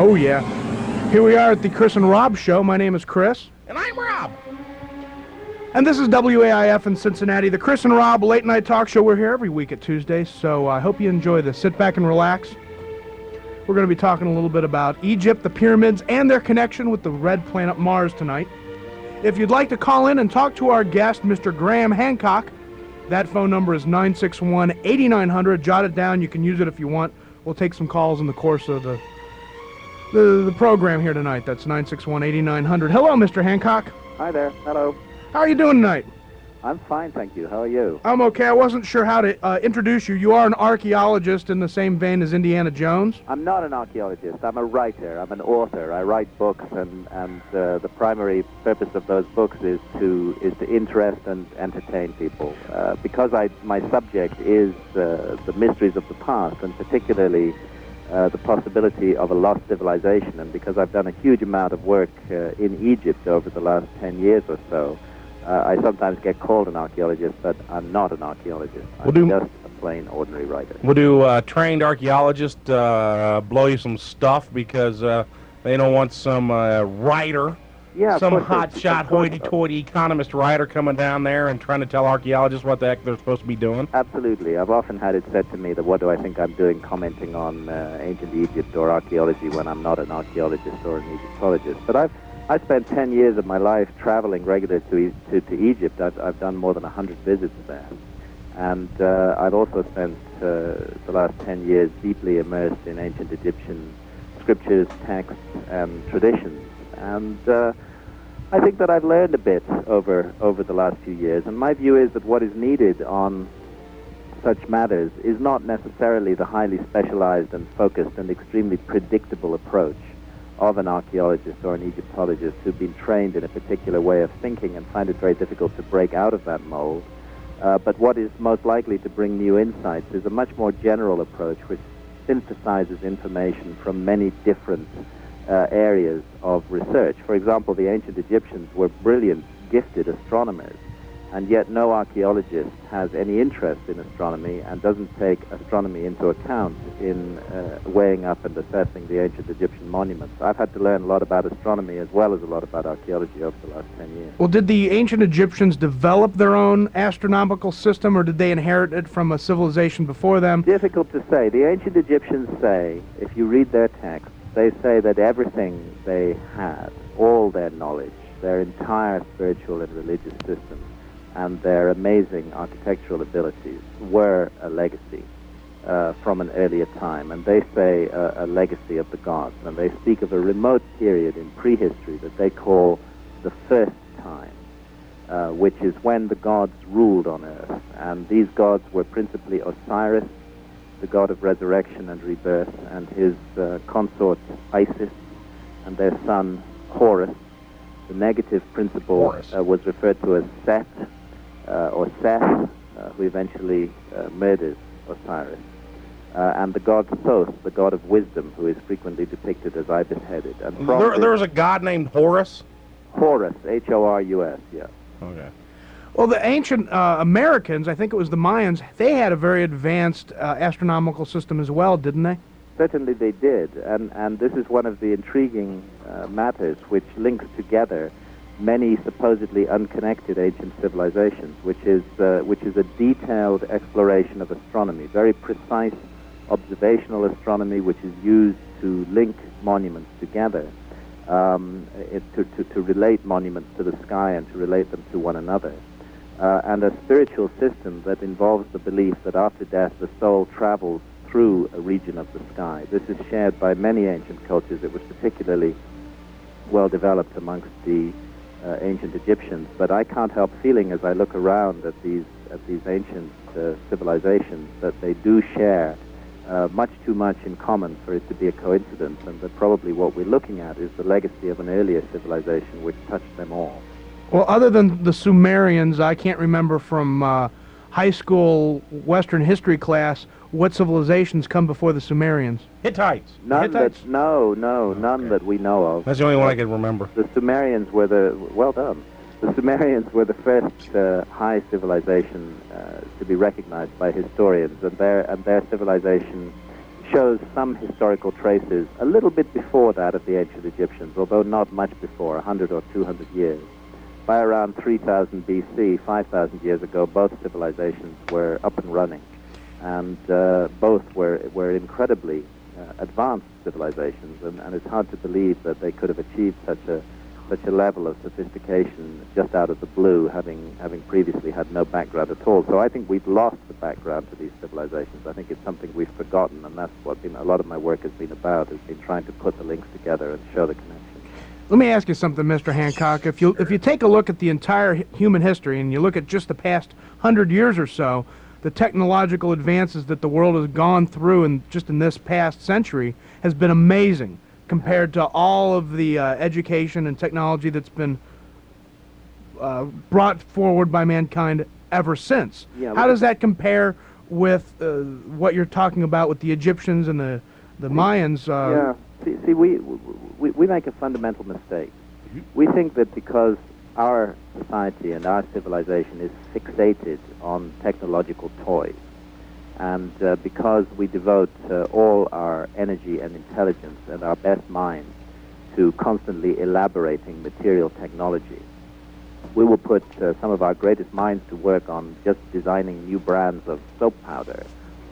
Oh, yeah. Here we are at the Chris and Rob Show. My name is Chris. And I'm Rob. And this is WAIF in Cincinnati, the Chris and Rob late night talk show. We're here every week at Tuesday, so I hope you enjoy this. Sit back and relax. We're going to be talking a little bit about Egypt, the pyramids, and their connection with the red planet Mars tonight. If you'd like to call in and talk to our guest, Mr. Graham Hancock, that phone number is 961-8900. Jot it down. You can use it if you want. We'll take some calls in the course of the program here tonight. That's 961-8900. Hello, Mr. Hancock. Hi there. Hello. How are you doing tonight? I'm fine, thank you. How are you? I'm okay. I wasn't sure how to introduce you. You are an archaeologist in the same vein as Indiana Jones. I'm not an archaeologist. I'm a writer. I'm an author. I write books, and the primary purpose of those books is to interest and entertain people. Because my subject is the mysteries of the past, and particularly the possibility of a lost civilization, and because I've done a huge amount of work in Egypt over the last 10 years or so, I sometimes get called an archaeologist, but I'm not an archaeologist. I'm just a plain, ordinary writer. Would trained archaeologists blow you some stuff because they don't want some writer, some hotshot, hoity-toity economist writer coming down there and trying to tell archaeologists what the heck they're supposed to be doing? Absolutely. I've often had it said to me that what do I think I'm doing commenting on ancient Egypt or archaeology when I'm not an archaeologist or an Egyptologist. But I spent 10 years of my life traveling regularly to Egypt. I've done more than 100 visits there. And I've also spent the last 10 years deeply immersed in ancient Egyptian scriptures, texts, and traditions. And I think that I've learned a bit over the last few years. And my view is that what is needed on such matters is not necessarily the highly specialized and focused and extremely predictable approach of an archaeologist or an Egyptologist who've been trained in a particular way of thinking and find it very difficult to break out of that mold. But what is most likely to bring new insights is a much more general approach which synthesizes information from many different areas of research. For example, the ancient Egyptians were brilliant, gifted astronomers, and yet no archaeologist has any interest in astronomy and doesn't take astronomy into account in weighing up and assessing the ancient Egyptian monuments. I've had to learn a lot about astronomy as well as a lot about archaeology over the last 10 years. Well, did the ancient Egyptians develop their own astronomical system, or did they inherit it from a civilization before them? Difficult to say. The ancient Egyptians say, if you read their texts, they say that everything they had, all their knowledge, their entire spiritual and religious system, and their amazing architectural abilities were a legacy from an earlier time. And they say a legacy of the gods. And they speak of a remote period in prehistory that they call the first time, which is when the gods ruled on earth. And these gods were principally Osiris, the god of resurrection and rebirth, and his consort Isis, and their son Horus. The negative principle was referred to as Set, or Seth, who eventually murders Osiris. And the god Thoth, the god of wisdom, who is frequently depicted as ibis-headed. And there was a god named Horus? Horus, H-O-R-U-S, yeah. Okay. Well, the ancient Americans, I think it was the Mayans, they had a very advanced astronomical system as well, didn't they? Certainly they did, and this is one of the intriguing matters which links together many supposedly unconnected ancient civilizations, which is a detailed exploration of astronomy, very precise observational astronomy, which is used to link monuments together, to relate monuments to the sky and to relate them to one another, and a spiritual system that involves the belief that after death the soul travels through a region of the sky. This is shared by many ancient cultures. It was particularly well developed amongst the ancient Egyptians, but I can't help feeling as I look around at these ancient civilizations that they do share much too much in common for it to be a coincidence, and that probably what we're looking at is the legacy of an earlier civilization which touched them all. Well, other than the Sumerians, I can't remember from high school Western history class what civilizations come before the Sumerians. Hittites. None that we know of. That's the only one I can remember. The Sumerians were The Sumerians were the first high civilization to be recognized by historians, and their civilization shows some historical traces a little bit before that of the ancient Egyptians, although not much before, 100 or 200 years. By around 3000 BC, 5,000 years ago, both civilizations were up and running, and both were incredibly advanced civilizations, and it's hard to believe that they could have achieved such a level of sophistication just out of the blue, having previously had no background at all. So I think we've lost the background to these civilizations. I think it's something we've forgotten, and that's what a lot of my work has been about, has been trying to put the links together and show the connection. Let me ask you something, Mr. Hancock. If you take a look at the entire human history and you look at just the past 100 years or so, the technological advances that the world has gone through in this past century has been amazing compared to all of the education and technology that's been brought forward by mankind ever since. Yeah, how does that compare with what you're talking about with the Egyptians and the Mayans? Yeah. See, we make a fundamental mistake. We think that because our society and our civilization is fixated on technological toys, and because we devote all our energy and intelligence and our best minds to constantly elaborating material technology, we will put some of our greatest minds to work on just designing new brands of soap powder,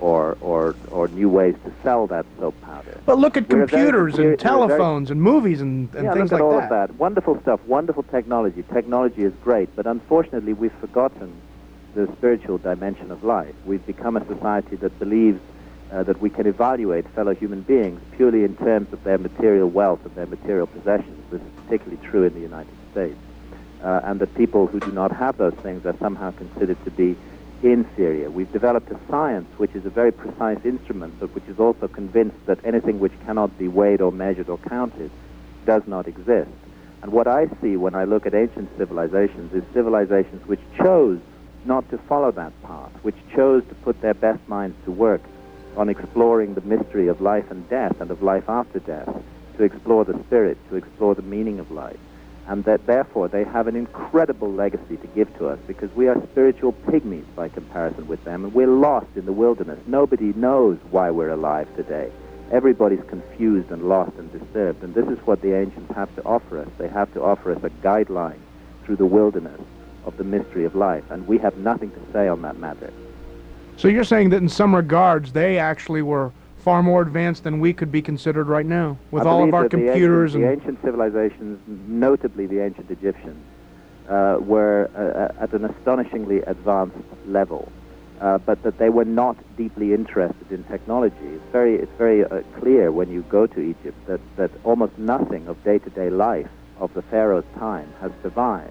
or new ways to sell that soap powder. But look at computers and telephones and movies and things like that. Yeah, look at all of that. Wonderful stuff, wonderful technology. Technology is great, but unfortunately we've forgotten the spiritual dimension of life. We've become a society that believes that we can evaluate fellow human beings purely in terms of their material wealth and their material possessions. This is particularly true in the United States. And that people who do not have those things are somehow considered to be inferior. We've developed a science which is a very precise instrument, but which is also convinced that anything which cannot be weighed or measured or counted does not exist. And what I see when I look at ancient civilizations is civilizations which chose not to follow that path, which chose to put their best minds to work on exploring the mystery of life and death and of life after death, to explore the spirit, to explore the meaning of life. And that therefore they have an incredible legacy to give to us, because we are spiritual pygmies by comparison with them, and we're lost in the wilderness. Nobody knows why we're alive today. Everybody's confused and lost and disturbed, and this is what the ancients have to offer us. They have to offer us a guideline through the wilderness of the mystery of life, and we have nothing to say on that matter. So you're saying that in some regards they actually were far more advanced than we could be considered right now, with all of our computers. The ancient civilizations, notably the ancient Egyptians, were at an astonishingly advanced level, but that they were not deeply interested in technology. It's very clear when you go to Egypt that almost nothing of day-to-day life of the pharaoh's time has survived.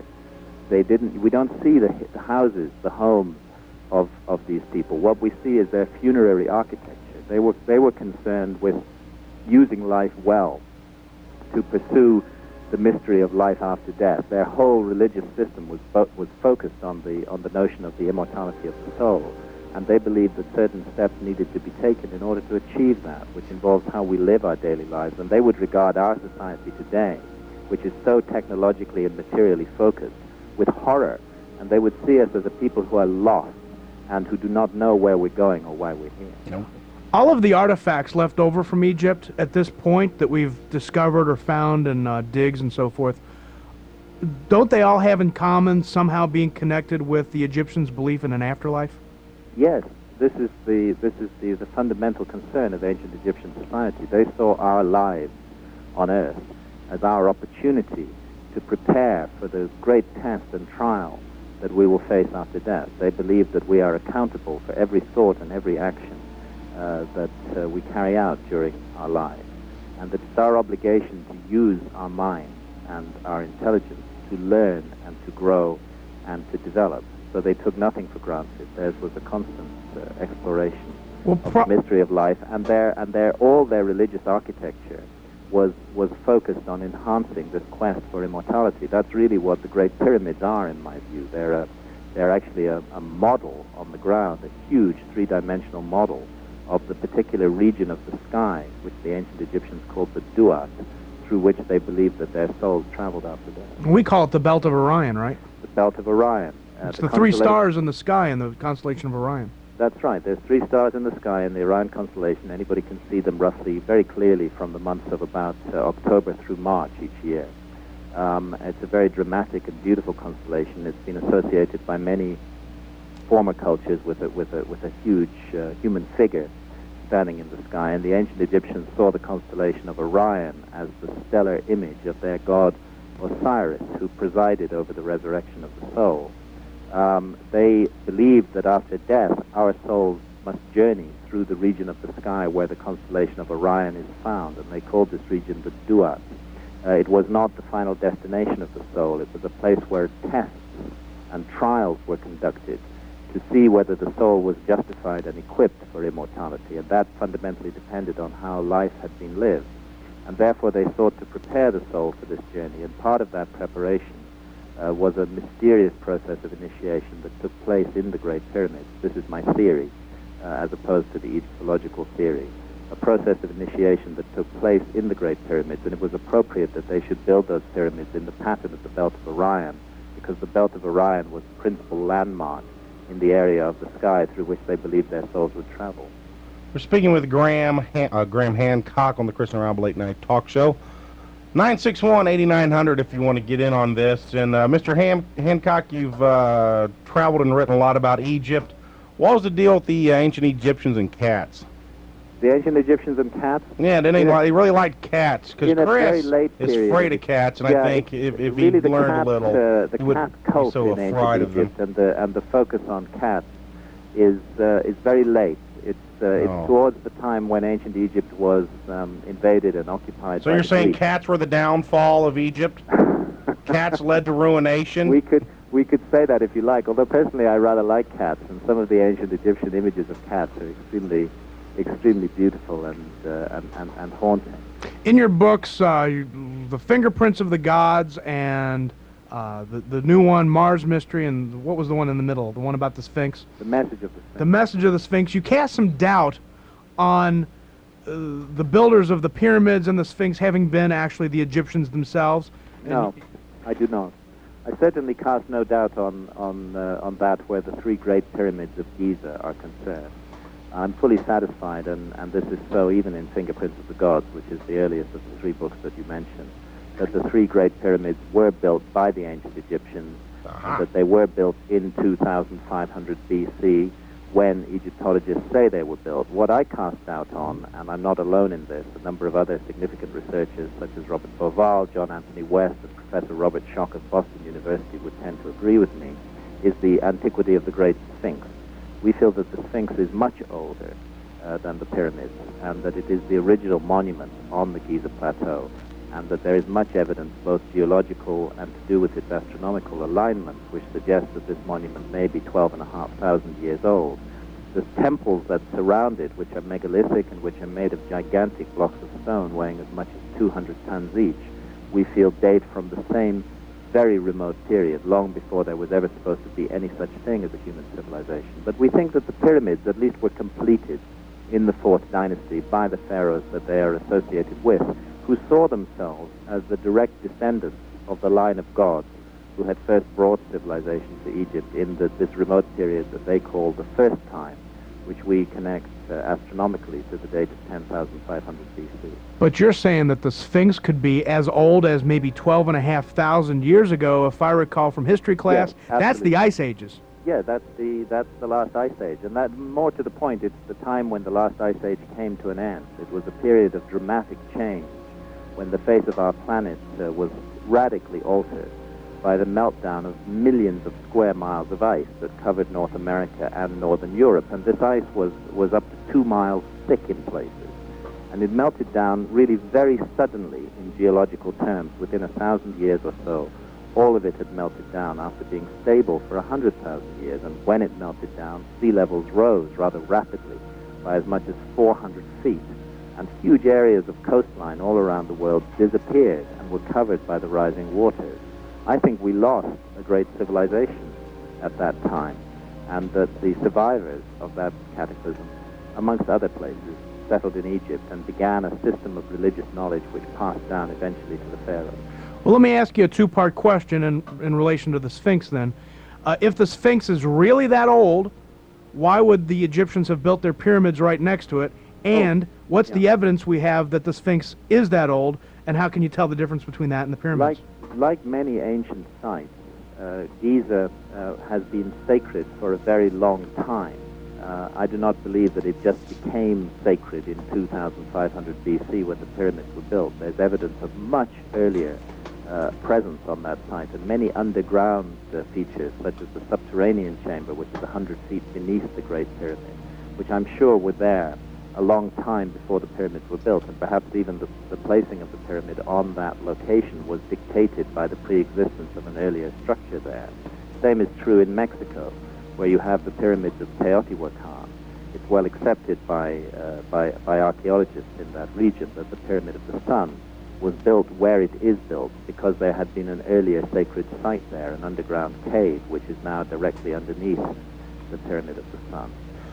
We don't see the houses, the homes of these people. What we see is their funerary architecture. They were concerned with using life well to pursue the mystery of life after death. Their whole religious system was focused on the notion of the immortality of the soul, and they believed that certain steps needed to be taken in order to achieve that, which involves how we live our daily lives. And they would regard our society today, which is so technologically and materially focused, with horror, and they would see us as a people who are lost and who do not know where we're going or why we're here. No. All of the artifacts left over from Egypt at this point that we've discovered or found in digs and so forth, don't they all have in common somehow being connected with the Egyptians' belief in an afterlife? Yes, this is the fundamental concern of ancient Egyptian society. They saw our lives on Earth as our opportunity to prepare for the great test and trial that we will face after death. They believe that we are accountable for every thought and every action that we carry out during our lives, and that it's our obligation to use our mind and our intelligence to learn and to grow and to develop. So they took nothing for granted. Theirs was a constant exploration of the mystery of life, and all their religious architecture was focused on enhancing this quest for immortality. That's really what the Great Pyramids are, in my view. They're actually a model on the ground, a huge three-dimensional model of the particular region of the sky, which the ancient Egyptians called the Duat, through which they believed that their souls traveled after death. We call it the Belt of Orion, right? The Belt of Orion. It's the three stars in the sky in the constellation of Orion. That's right. There's 3 stars in the sky in the Orion constellation. Anybody can see them roughly, very clearly, from the months of about October through March each year. It's a very dramatic and beautiful constellation. It's been associated by many former cultures with a huge human figure standing in the sky. And the ancient Egyptians saw the constellation of Orion as the stellar image of their god Osiris, who presided over the resurrection of the soul. They believed that after death, our souls must journey through the region of the sky where the constellation of Orion is found, and they called this region the Duat. It was not the final destination of the soul. It was a place where tests and trials were conducted to see whether the soul was justified and equipped for immortality, and that fundamentally depended on how life had been lived. And therefore they sought to prepare the soul for this journey, and part of that preparation was a mysterious process of initiation that took place in the Great Pyramids. This is my theory, as opposed to the Egyptological theory. A process of initiation that took place in the Great Pyramids, and it was appropriate that they should build those pyramids in the pattern of the Belt of Orion, because the Belt of Orion was the principal landmark in the area of the sky through which they believed their souls would travel. We're speaking with Graham Hancock on the Chris and Rob Late Night Talk Show. 961-8900 if you want to get in on this. And Mr. Hancock, you've traveled and written a lot about Egypt. What was the deal with the ancient Egyptians and cats? The ancient Egyptians and cats? Yeah, they really liked cats, because Chris is afraid of cats, and I think if he learned a little, the he wouldn't cat cult be so in afraid ancient of them. Egypt, and the focus on cats is very late. It's towards the time when ancient Egypt was invaded and occupied. So by you're the saying Greeks. cats were the downfall of Egypt? Cats led to ruination? We could say that if you like. Although personally, I rather like cats, and some of the ancient Egyptian images of cats are extremely beautiful and haunting. In your books, the Fingerprints of the Gods and the new one, Mars Mystery, and what was the one in the middle, the one about the Sphinx? The Message of the Sphinx. The Message of the Sphinx. You cast some doubt on the builders of the pyramids and the Sphinx having been actually the Egyptians themselves. No, I do not. I certainly cast no doubt on that where the 3 great pyramids of Giza are concerned. I'm fully satisfied, and this is so even in Fingerprints of the Gods, which is the earliest of the 3 books that you mentioned, that the 3 great pyramids were built by the ancient Egyptians, and that they were built in 2500 BC when Egyptologists say they were built. What I cast doubt on, and I'm not alone in this, a number of other significant researchers such as Robert Bauval, John Anthony West, and Professor Robert Schoch of Boston University would tend to agree with me, is the antiquity of the Great Sphinx. We feel that the Sphinx is much older than the pyramids, and that it is the original monument on the Giza Plateau, and that there is much evidence, both geological and to do with its astronomical alignment, which suggests that this monument may be 12,500 years old. The temples that surround it, which are megalithic and which are made of gigantic blocks of stone weighing as much as 200 tons each, we feel date from the same very remote period, long before there was ever supposed to be any such thing as a human civilization. But we think that the pyramids at least were completed in the 4th dynasty by the pharaohs that they are associated with, who saw themselves as the direct descendants of the line of gods who had first brought civilization to Egypt in this remote period that they call the first time, which we connect astronomically to the date of 10,500 BC. But you're saying that the Sphinx could be as old as maybe 12,500 years ago, if I recall from history class. Yes, that's the Ice Ages. Yeah, that's the last ice age, and that, more to the point, it's the time when the last ice age came to an end. It was a period of dramatic change, when the face of our planet was radically altered by the meltdown of millions of square miles of ice that covered North America and northern Europe, and this ice was up to 2 miles thick in places, and it melted down really very suddenly in geological terms. Within 1,000 years or so, all of it had melted down after being stable for 100,000 years, and when it melted down, sea levels rose rather rapidly by as much as 400 feet, and huge areas of coastline all around the world disappeared and were covered by the rising waters. I think we lost a great civilization at that time, and that the survivors of that cataclysm, amongst other places, settled in Egypt and began a system of religious knowledge which passed down eventually to the pharaohs. Well, let me ask you a 2-part question in relation to the Sphinx then. If the Sphinx is really that old, why would the Egyptians have built their pyramids right next to it? And what's the evidence we have that the Sphinx is that old, and how can you tell the difference between that and the pyramids? Like many ancient sites, Giza has been sacred for a very long time. I do not believe that it just became sacred in 2500 BC when the pyramids were built. There's evidence of much earlier presence on that site, and many underground features, such as the subterranean chamber, which is 100 feet beneath the Great Pyramid, which I'm sure were there a long time before the pyramids were built, and perhaps even the placing of the pyramid on that location was dictated by the pre-existence of an earlier structure there. Same is true in Mexico, where you have the pyramids of Teotihuacan. It's well accepted by archaeologists in that region that the Pyramid of the Sun was built where it is built because there had been an earlier sacred site there, an underground cave, which is now directly underneath the Pyramid of the Sun.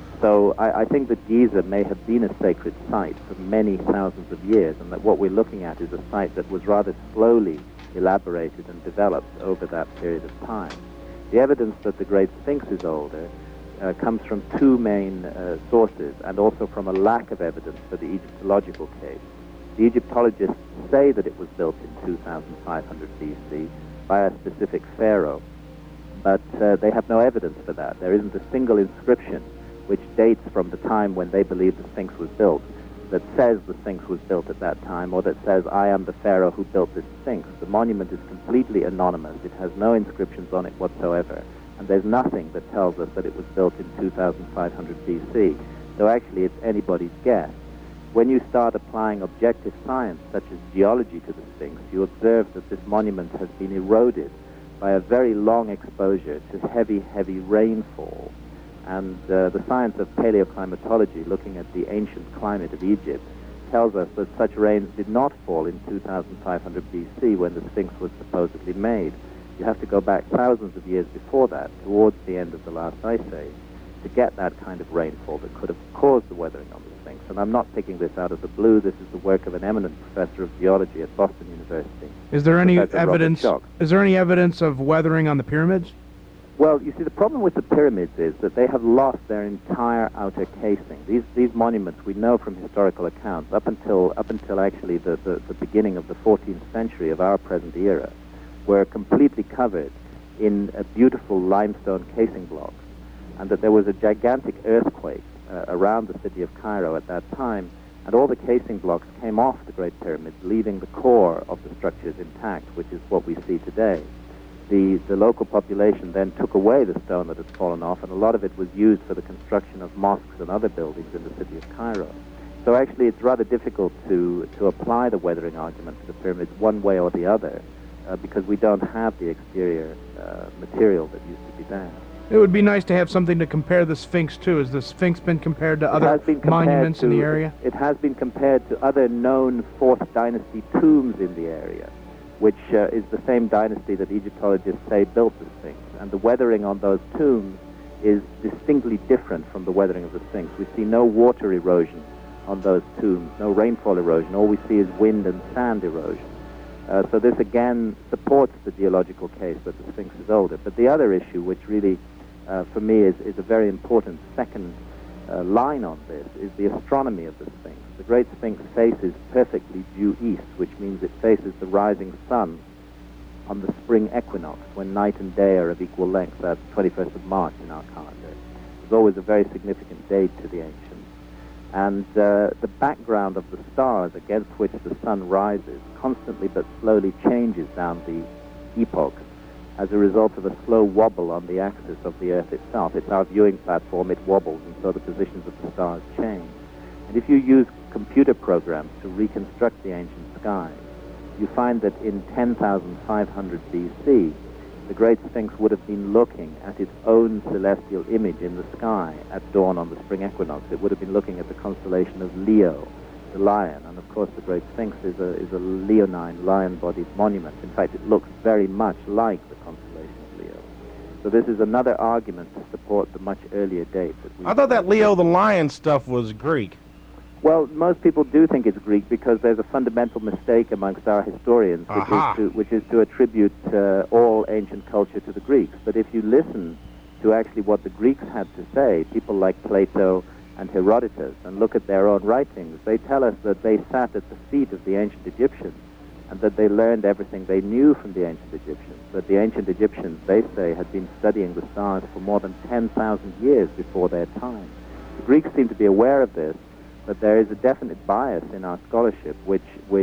So I think that Giza may have been a sacred site for many thousands of years, and that what we're looking at is a site that was rather slowly elaborated and developed over that period of time. The evidence that the Great Sphinx is older comes from two main sources, and also from a lack of evidence for the Egyptological case. The Egyptologists say that it was built in 2500 BC by a specific pharaoh, but they have no evidence for that. There isn't a single inscription which dates from the time when they believe the Sphinx was built that says the Sphinx was built at that time, or that says, I am the pharaoh who built this Sphinx. The monument is completely anonymous. It has no inscriptions on it whatsoever, and there's nothing that tells us that it was built in 2500 BC. So actually it's anybody's guess. When you start applying objective science, such as geology, to the Sphinx, you observe that this monument has been eroded by a very long exposure to heavy, heavy rainfall. And the science of paleoclimatology, looking at the ancient climate of Egypt, tells us that such rains did not fall in 2500 BC when the Sphinx was supposedly made. You have to go back thousands of years before that, towards the end of the last ice age, to get that kind of rainfall that could have caused the weathering on the Sphinx. And I'm not picking this out of the blue. This is the work of an eminent professor of geology at Boston University. Is there any evidence? Is there any evidence of weathering on the pyramids? Well, you see, the problem with the pyramids is that they have lost their entire outer casing. These monuments, we know from historical accounts, up until actually the beginning of the 14th century of our present era, were completely covered in beautiful limestone casing blocks, and that there was a gigantic earthquake around the city of Cairo at that time, and all the casing blocks came off the Great Pyramids, leaving the core of the structures intact, which is what we see today. The local population then took away the stone that had fallen off, and a lot of it was used for the construction of mosques and other buildings in the city of Cairo. So actually it's rather difficult to apply the weathering argument to the pyramids one way or the other, because we don't have the exterior material that used to be there. It would be nice to have something to compare the Sphinx to. Has the Sphinx been compared to other monuments in the area? It has been compared to other known 4th dynasty tombs in the area, which is the same dynasty that Egyptologists say built the Sphinx. And the weathering on those tombs is distinctly different from the weathering of the Sphinx. We see no water erosion on those tombs, no rainfall erosion. All we see is wind and sand erosion. So this again supports the geological case that the Sphinx is older. But the other issue, which really, for me, is a very important second line on this, is the astronomy of the Sphinx. The Great Sphinx faces perfectly due east, which means it faces the rising sun on the spring equinox, when night and day are of equal length. That's 21st of March in our calendar. It's always a very significant date to the ancients. And the background of the stars against which the sun rises constantly but slowly changes down the epochs as a result of a slow wobble on the axis of the Earth itself. It's our viewing platform, it wobbles, and so the positions of the stars change. And if you use computer programs to reconstruct the ancient skies, you find that in 10,500 BC, the Great Sphinx would have been looking at its own celestial image in the sky at dawn on the spring equinox. It would have been looking at the constellation of Leo, the lion. And of course the Great Sphinx is a leonine, lion-bodied monument. In fact, it looks very much like the constellation of Leo. So this is another argument to support the much earlier date. I thought that Leo the lion stuff was Greek. Well, most people do think it's Greek because there's a fundamental mistake amongst our historians, which is to attribute all ancient culture to the Greeks. But if you listen to actually what the Greeks had to say, people like Plato and Herodotus, and look at their own writings, they tell us that they sat at the feet of the ancient Egyptians and that they learned everything they knew from the ancient Egyptians. That the ancient Egyptians, they say, had been studying the stars for more than 10,000 years before their time. The Greeks seem to be aware of this, but there is a definite bias in our scholarship which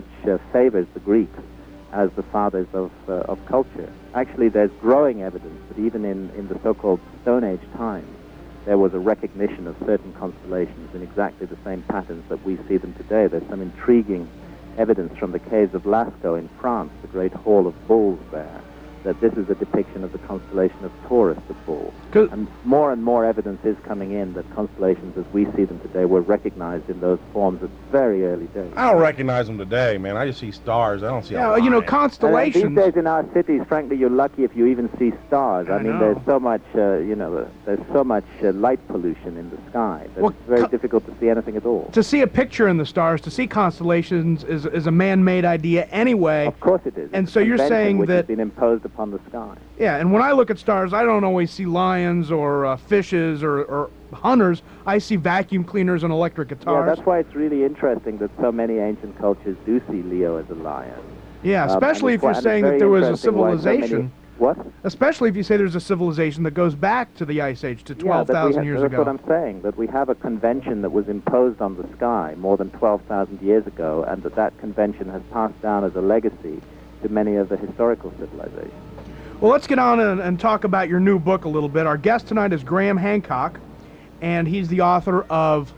favors the Greeks as the fathers of culture. Actually, there's growing evidence that even in the so-called Stone Age times, there was a recognition of certain constellations in exactly the same patterns that we see them today. There's some intriguing evidence from the caves of Lascaux in France, the great Hall of Bulls there, that this is a depiction of the constellation of Taurus, the bull. And more evidence is coming in that constellations as we see them today were recognized in those forms at very early days. I don't recognize them today, man. I just see stars. I don't see you know, constellations. These days in our cities, frankly, you're lucky if you even see stars. I mean, there's so much, there's so much light pollution in the sky that it's very difficult to see anything at all. To see a picture in the stars, to see constellations is a man-made idea anyway. Of course it is. And so you're saying which that has been imposed upon the sky. Yeah, and when I look at stars, I don't always see lions or fishes or hunters. I see vacuum cleaners and electric guitars. Yeah, that's why it's really interesting that so many ancient cultures do see Leo as a lion. Yeah, especially if you're saying that there was a civilization. What? Especially if you say there's a civilization that goes back to the Ice Age, to 12,000 years ago. That's what I'm saying, that we have a convention that was imposed on the sky more than 12,000 years ago, and that convention has passed down as a legacy to many of the historical civilizations. Well, let's get on and talk about your new book a little bit. Our guest tonight is Graham Hancock, and he's the author of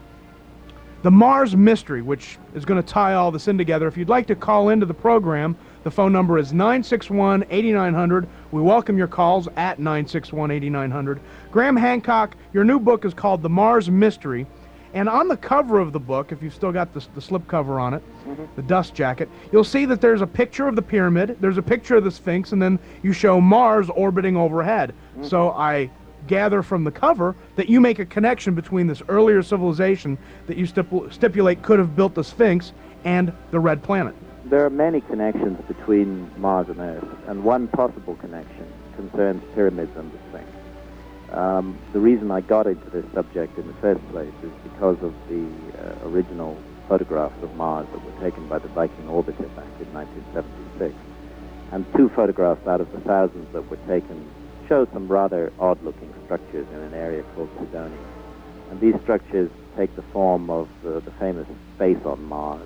The Mars Mystery, which is going to tie all this in together. If you'd like to call into the program, the phone number is 961-8900. We welcome your calls at 961-8900. Graham Hancock, your new book is called The Mars Mystery. And on the cover of the book, if you've still got the slipcover on it, the dust jacket, you'll see that there's a picture of the pyramid, there's a picture of the Sphinx, and then you show Mars orbiting overhead. So I gather from the cover that you make a connection between this earlier civilization that you stipulate could have built the Sphinx and the Red Planet. There are many connections between Mars and Earth, and one possible connection concerns pyramids and the Sphinx. The reason I got into this subject in the first place is because of the original photographs of Mars that were taken by the Viking orbiter back in 1976. And 2 photographs out of the thousands that were taken show some rather odd-looking structures in an area called Cydonia. And these structures take the form of the famous face on Mars.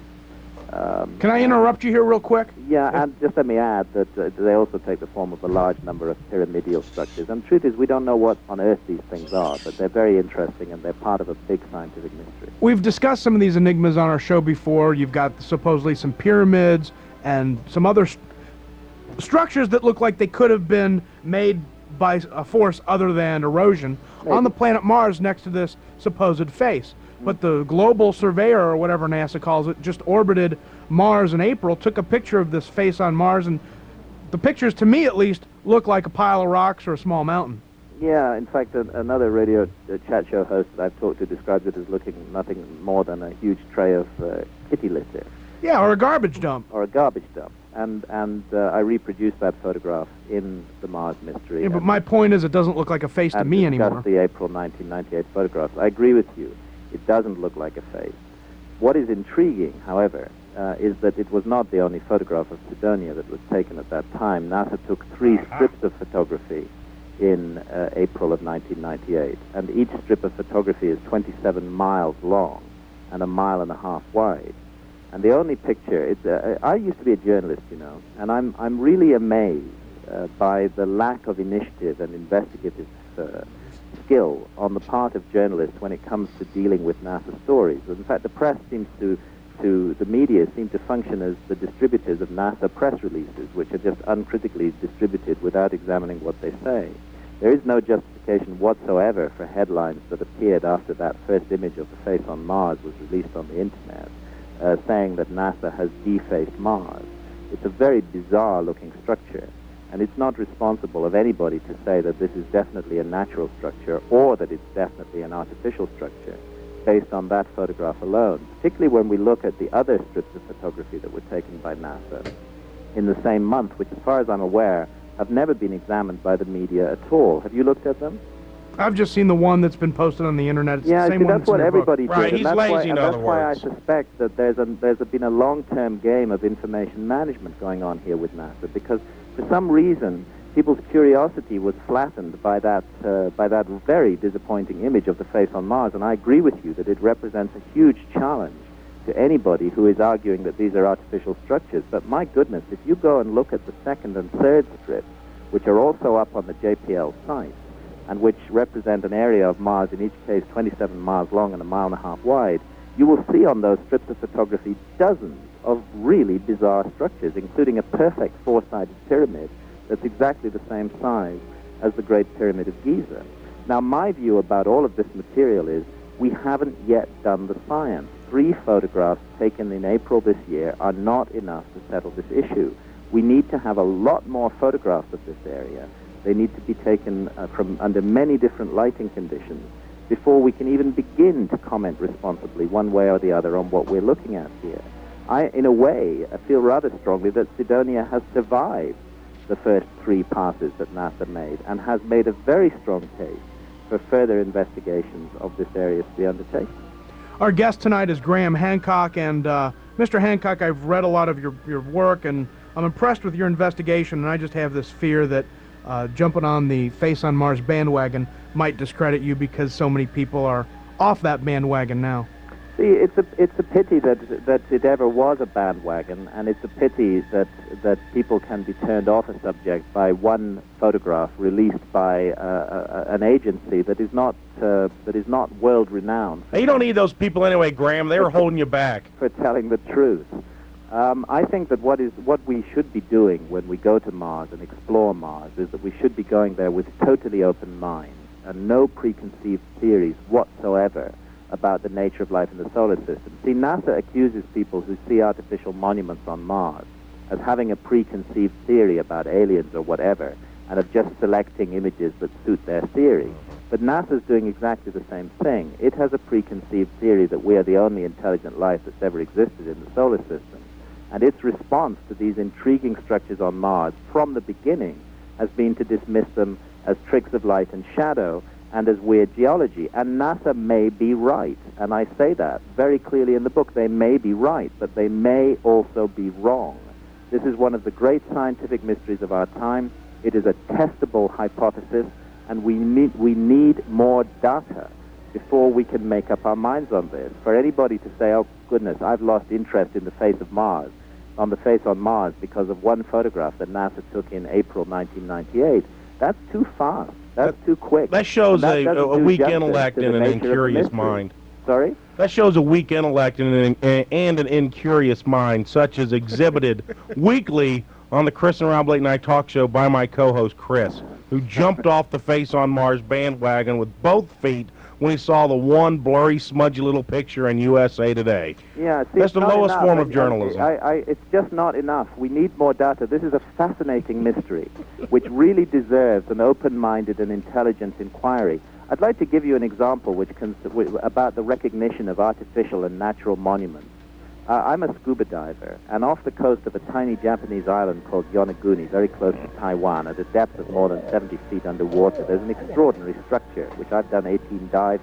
Can I interrupt you here real quick? Yeah, and just let me add that they also take the form of a large number of pyramidal structures. And the truth is, we don't know what on earth these things are, but they're very interesting, and they're part of a big scientific mystery. We've discussed some of these enigmas on our show before. You've got supposedly some pyramids and some other structures that look like they could have been made by a force other than erosion on the planet Mars next to this supposed face. But the global surveyor, or whatever NASA calls it, just orbited Mars in April, took a picture of this face on Mars, and the pictures, to me at least, look like a pile of rocks or a small mountain. Yeah, in fact, another radio chat show host that I've talked to describes it as looking nothing more than a huge tray of kitty litter. Yeah, or a garbage dump. Or a garbage dump. And I reproduced that photograph in The Mars Mystery. Yeah, but my point is it doesn't look like a face to me anymore. And the April 1998 photographs. I agree with you. It doesn't look like a face. What is intriguing, however, is that it was not the only photograph of Cydonia that was taken at that time. NASA took 3 strips of photography in April of 1998, and each strip of photography is 27 miles long and 1.5 miles wide. And the only picture, I used to be a journalist, you know, and I'm really amazed by the lack of initiative and investigative skill on the part of journalists when it comes to dealing with NASA stories. In fact, the press seems the media seem to function as the distributors of NASA press releases, which are just uncritically distributed without examining what they say. There is no justification whatsoever for headlines that appeared after that first image of the face on Mars was released on the internet, saying that NASA has defaced Mars. It's a very bizarre-looking structure, and it's not responsible of anybody to say that this is definitely a natural structure or that it's definitely an artificial structure based on that photograph alone, particularly when we look at the other strips of photography that were taken by NASA in the same month, which, as far as I'm aware, have never been examined by the media at all. Have you looked at them? I've just seen the one that's been posted on the internet. It's yeah, the same one that's what everybody did. Right, he's lazy, in other That's why I words. suspect that there's been a long-term game of information management going on here with NASA, because for some reason people's curiosity was flattened by that very disappointing image of the face on Mars, and I agree with you that it represents a huge challenge to anybody who is arguing that these are artificial structures. But my goodness, if you go and look at the second and third strips, which are also up on the JPL site, and which represent an area of Mars, in each case 27 miles long and 1.5 miles wide, you will see on those strips of photography dozens of really bizarre structures, including a perfect four-sided pyramid that's exactly the same size as the Great Pyramid of Giza. Now, my view about all of this material is we haven't yet done the science. 3 photographs taken in April this year are not enough to settle this issue. We need to have a lot more photographs of this area. They need to be taken from under many different lighting conditions before we can even begin to comment responsibly one way or the other on what we're looking at here. In a way, I feel rather strongly that Cydonia has survived the first 3 passes that NASA made and has made a very strong case for further investigations of this area to be undertaken. Our guest tonight is Graham Hancock, and Mr. Hancock, I've read a lot of your work, and I'm impressed with your investigation, and I just have this fear that jumping on the Face on Mars bandwagon might discredit you because so many people are off that bandwagon now. See, it's a pity that it ever was a bandwagon, and it's a pity that people can be turned off a subject by one photograph released by an agency that is not world renowned. You don't need those people anyway, Graham. They were holding you back for telling the truth. I think that what we should be doing when we go to Mars and explore Mars is that we should be going there with totally open minds and no preconceived theories whatsoever about the nature of life in the solar system. See, NASA accuses people who see artificial monuments on Mars as having a preconceived theory about aliens or whatever, and of just selecting images that suit their theory. But NASA's doing exactly the same thing. It has a preconceived theory that we are the only intelligent life that's ever existed in the solar system. And its response to these intriguing structures on Mars from the beginning has been to dismiss them as tricks of light and shadow and as weird geology. And NASA may be right, and I say that very clearly in the book. They may be right, but they may also be wrong. This is one of the great scientific mysteries of our time. It is a testable hypothesis, and we need more data before we can make up our minds on this. For anybody to say, oh, goodness, I've lost interest in the face on Mars because of one photograph that NASA took in April 1998, that's too fast. That's too quick. That shows a weak intellect and an incurious mind. Sorry? That shows a weak intellect and an incurious mind, such as exhibited weekly on the Chris and Rob Late Night Talk Show by my co-host Chris, who jumped off the Face on Mars bandwagon with both feet when he saw the one blurry, smudgy little picture in USA Today. Yeah, see, that's the lowest form of journalism. It's just not enough. We need more data. This is a fascinating mystery, which really deserves an open-minded and intelligent inquiry. I'd like to give you an example about the recognition of artificial and natural monuments. I'm a scuba diver, and off the coast of a tiny Japanese island called Yonaguni, very close to Taiwan, at a depth of more than 70 feet underwater, there's an extraordinary structure, which I've done 18 dives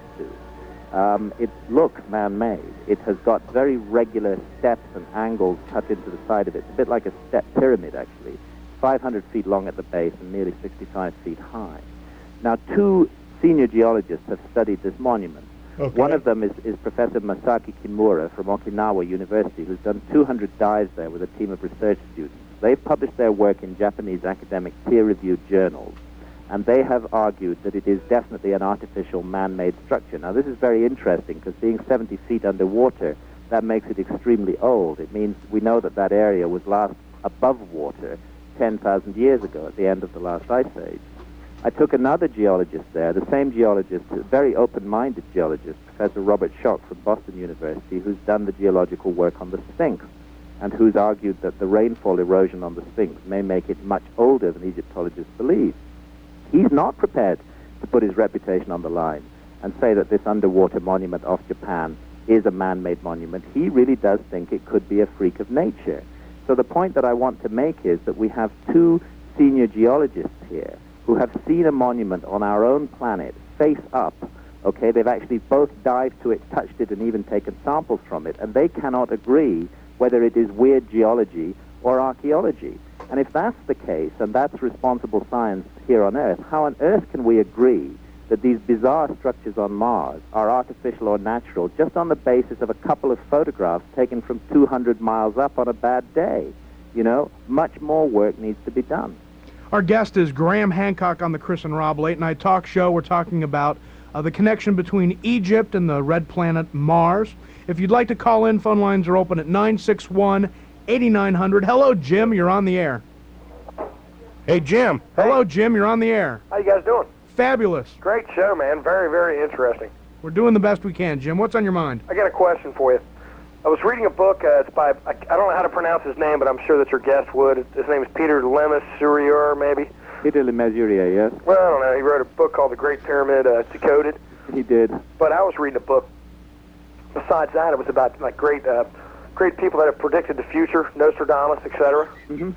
to. It looks man-made. It has got very regular steps and angles cut into the side of it. It's a bit like a step pyramid, actually. 500 feet long at the base and nearly 65 feet high. Now, 2 senior geologists have studied this monument. Okay. One of them is Professor Masaki Kimura from Okinawa University, who's done 200 dives there with a team of research students. They've published their work in Japanese academic peer-reviewed journals, and they have argued that it is definitely an artificial man-made structure. Now, this is very interesting, because being 70 feet underwater, that makes it extremely old. It means we know that area was last above water 10,000 years ago, at the end of the last ice age. I took another geologist there, the same geologist, a very open-minded geologist, Professor Robert Schoch from Boston University, who's done the geological work on the Sphinx, and who's argued that the rainfall erosion on the Sphinx may make it much older than Egyptologists believe. He's not prepared to put his reputation on the line and say that this underwater monument off Japan is a man-made monument. He really does think it could be a freak of nature. So the point that I want to make is that we have 2 senior geologists here who have seen a monument on our own planet face up. Okay, they've actually both dived to it, touched it, and even taken samples from it, and they cannot agree whether it is weird geology or archaeology. And if that's the case, and that's responsible science here on Earth, how on earth can we agree that these bizarre structures on Mars are artificial or natural just on the basis of a couple of photographs taken from 200 miles up on a bad day? You know, much more work needs to be done. Our guest is Graham Hancock on the Chris and Rob Late Night Talk Show. We're talking about the connection between Egypt and the red planet Mars. If you'd like to call in, phone lines are open at 961-8900. Hello, Jim. You're on the air. Hey, Jim. Hey. Hello, Jim. You're on the air. How you guys doing? Fabulous. Great show, man. Very, very interesting. We're doing the best we can, Jim. What's on your mind? I got a question for you. I was reading a book. It's by, I don't know how to pronounce his name, but I'm sure that your guest would. His name is Peter Lemessurier, maybe. Peter Lemessurier, yes? Well, I don't know. He wrote a book called The Great Pyramid Decoded. He did. But I was reading a book. Besides that, it was about like great people that have predicted the future, Nostradamus, etc. Mm-hmm.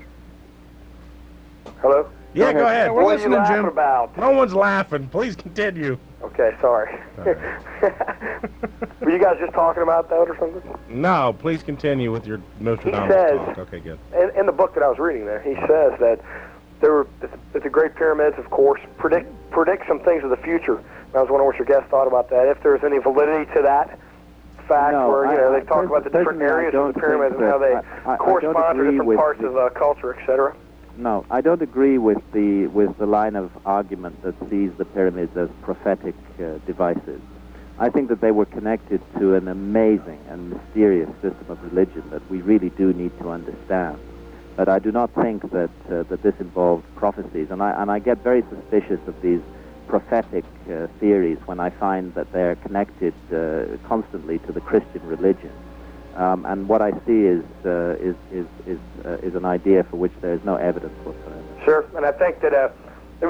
Hello? Yeah, go ahead. We're What are you listening, laughing Jim. about? No one's laughing. Please continue. Okay, sorry. Were you guys just talking about that or something? No, please continue with your Nostradamus says- talk. Okay, good. In the book that I was reading there, he says that that the Great Pyramids, of course, predict some things of the fuure. And I was wondering what your guest thought about that, if there's any validity to that fact, No, where they talk about the different personally, I areas of don't the pyramids think and how they that- I don't correspond to agree different with parts the- of culture, etc. No, I don't agree with the line of argument that sees the pyramids as prophetic devices. I think that they were connected to an amazing and mysterious system of religion that we really do need to understand. But I do not think that that this involved prophecies, and I get very suspicious of these prophetic theories when I find that they're connected constantly to the Christian religion. And what I see is an idea for which there is no evidence whatsoever. Sure, and I think that I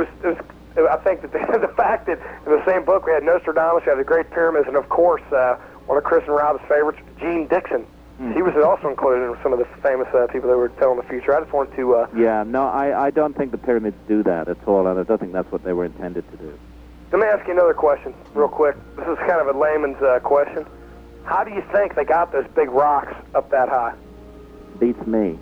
think that the fact that in the same book we had Nostradamus, we had the Great Pyramids, and of course one of Chris and Rob's favorites, Gene Dixon. He was also included in some of the famous people that were telling the future. I just wanted to... Yeah, no, I don't think the pyramids do that at all, and I don't think that's what they were intended to do. Let me ask you another question real quick. This is kind of a layman's question. How do you think they got those big rocks up that high? Beats me.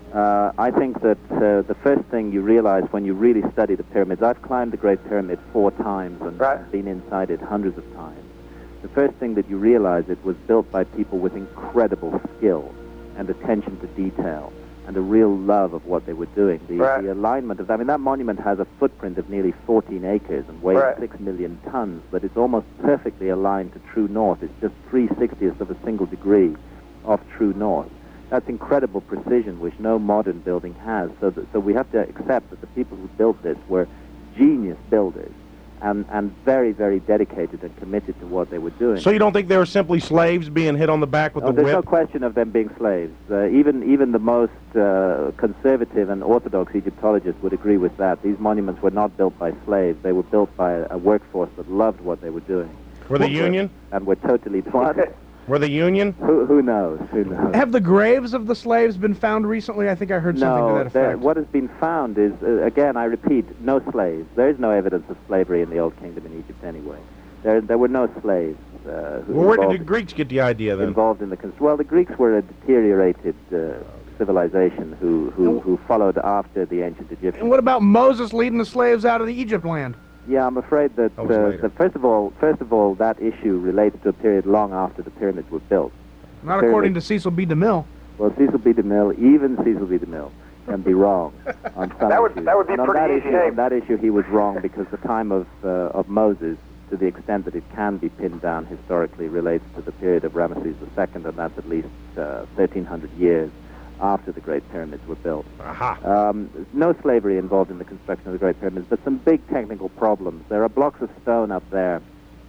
I think that the first thing you realize when you really study the pyramids, I've climbed the Great Pyramid 4 times and been inside it hundreds of times. The first thing that you realize, it was built by people with incredible skill and attention to detail and a real love of what they were doing. The alignment of that, I mean, that monument has a footprint of nearly 14 acres and weighs 6 million tons, but it's almost perfectly aligned to true north. It's just 3/60th of a single degree off true north. That's incredible precision, which no modern building has. So we have to accept that the people who built this were genius builders and very, very dedicated and committed to what they were doing. So you don't think they were simply slaves being hit on the back with the There's no whip? question of them being slaves. Even the most conservative and orthodox Egyptologists would agree with that. These monuments were not built by slaves. They were built by a workforce that loved what they were doing. Were the Union? And were totally... What? Were the Union? Who knows? Who knows? Have the graves of the slaves been found recently? I think I heard something to that effect. What has been found is, again, I repeat, no slaves. There is no evidence of slavery in the Old Kingdom in Egypt anyway. There were no slaves. Where did the Greeks get the idea then? Involved in the well, the Greeks were a deteriorated civilization who followed after the ancient Egyptians. And what about Moses leading the slaves out of the Egypt land? Yeah, I'm afraid that first of all, that issue relates to a period long after the pyramids were built. Not according to Cecil B. DeMille. Well, Cecil B. DeMille, even Cecil B. DeMille, can be wrong on some issues. That would be pretty easy. On that issue, he was wrong because the time of Moses, to the extent that it can be pinned down historically, relates to the period of Ramesses II, and that's at least 1,300 years after the Great Pyramids were built. Aha. No slavery involved in the construction of the Great Pyramids, but some big technical problems. There are blocks of stone up there,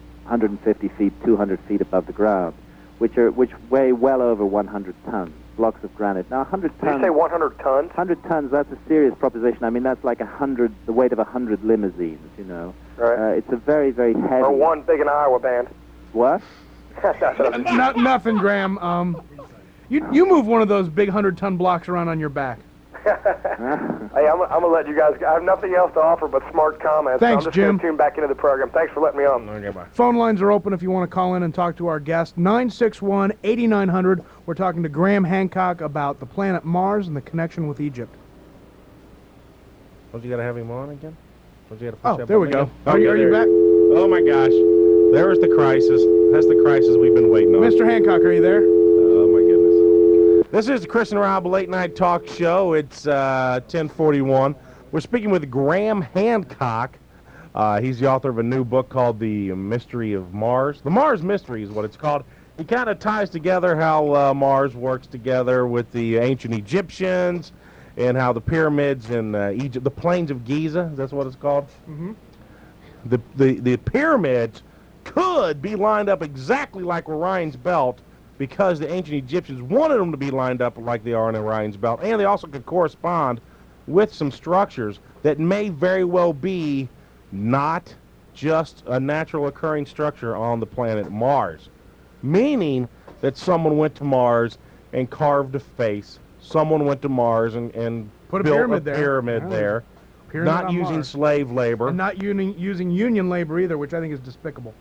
150 feet, 200 feet above the ground, which weigh well over 100 tons. Blocks of granite. Now, 100 tons... Did you say 100 tons? 100 tons, that's a serious proposition. I mean, that's like the weight of 100 limousines, you know. Right. It's a very, very heavy... Or one big in Iowa band. What? Nothing, Graham. You move one of those big 100-ton blocks around on your back. Hey, I'm going to let you guys go. I have nothing else to offer but smart comments. Thanks, so I'm just Jim. going to tune back into the program. Thanks for letting me on. Okay, bye. Phone lines are open if you want to call in and talk to our guest. 961-8900. We're talking to Graham Hancock about the planet Mars and the connection with Egypt. Don't you got to have him on again? Don't you got to push Oh, that there we button go. again? Are you back? Oh, my gosh. There's the crisis. That's the crisis we've been waiting on. Mr. Hancock, are you there? Oh, my goodness. This is the Chris and Rob Late Night Talk Show. It's 10:41. We're speaking with Graham Hancock. He's the author of a new book called The Mystery of Mars. The Mars Mystery is what it's called. He kind of ties together how Mars works together with the ancient Egyptians and how the pyramids in Egypt, the Plains of Giza, that's what it's called. Mm-hmm. The pyramids could be lined up exactly like Orion's Belt because the ancient Egyptians wanted them to be lined up like they are in Orion's Belt, and they also could correspond with some structures that may very well be not just a natural occurring structure on the planet Mars, meaning that someone went to Mars and carved a face. Someone went to Mars and Put a built pyramid a there. pyramid Yeah. there, Pyramid not on using Mars. slave labor. And not using union labor either, which I think is despicable.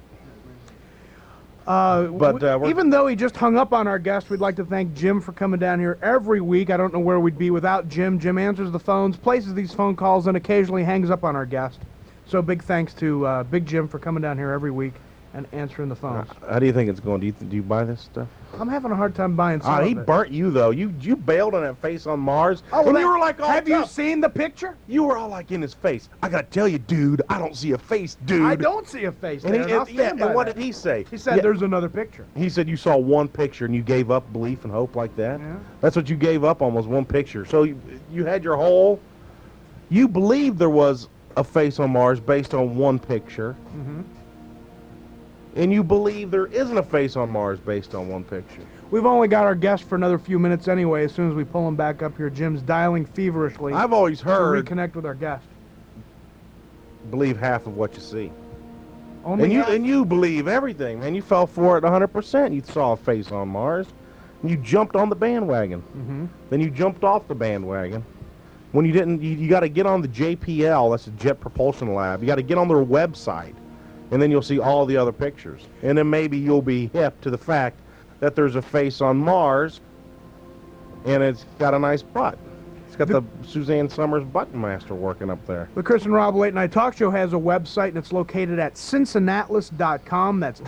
Even though he just hung up on our guest, we'd like to thank Jim for coming down here every week. I don't know where we'd be without Jim. Jim answers the phones, places these phone calls, and occasionally hangs up on our guest. So big thanks to Big Jim for coming down here every week and answering the phones. How do you think it's going? Do you buy this stuff? I'm having a hard time buying some He of it. burnt you though. You bailed on that face on Mars. Oh, and you were like, have you seen the picture? You were all like in his face. I gotta tell you, dude, I don't see a face, dude. I don't see a face And, there, and I'll stand by and what that. did he say? He said there's another picture. He said you saw one picture and you gave up belief and hope like that. Yeah. That's what you gave up on, was one picture. So you had your whole. You believed there was a face on Mars based on one picture. Mm-hmm. And you believe there isn't a face on Mars based on one picture. We've only got our guest for another few minutes anyway. As soon as we pull him back up here, Jim's dialing feverishly I've always to heard reconnect with our guest. believe half of what you see. Only half? And you believe everything, man. You fell for it 100%. You saw a face on Mars. And you jumped on the bandwagon. Mm-hmm. Then you jumped off the bandwagon. When you didn't, you got to get on the JPL, that's the Jet Propulsion Lab. You got to get on their website, and then you'll see all the other pictures. And then maybe you'll be hip to the fact that there's a face on Mars, and it's got a nice butt. It's got the Suzanne Summers button master working up there. The Chris and Rob Late Night Talk Show has a website, and it's located at Cincinnatlas.com. That's